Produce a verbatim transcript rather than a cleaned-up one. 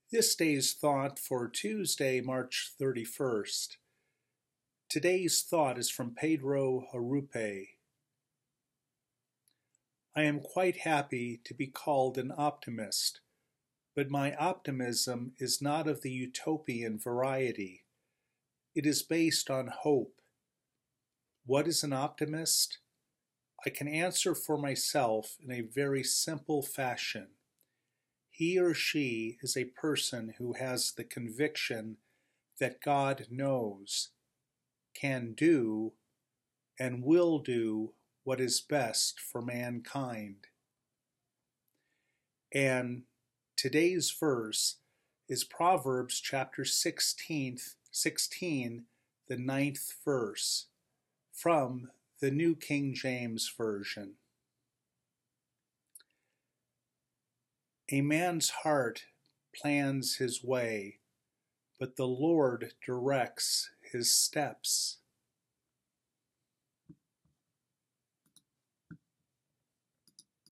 This day's thought for Tuesday, March thirty-first. Today's thought is from Pedro Harupe. I am quite happy to be called an optimist, but my optimism is not of the utopian variety. It is based on hope. What is an optimist? I can answer for myself in a very simple fashion. He or she is a person who has the conviction that God knows, can do, and will do what is best for mankind. And today's verse is Proverbs chapter sixteen, sixteen, the ninth verse, from the New King James Version. A man's heart plans his way, but the Lord directs his steps.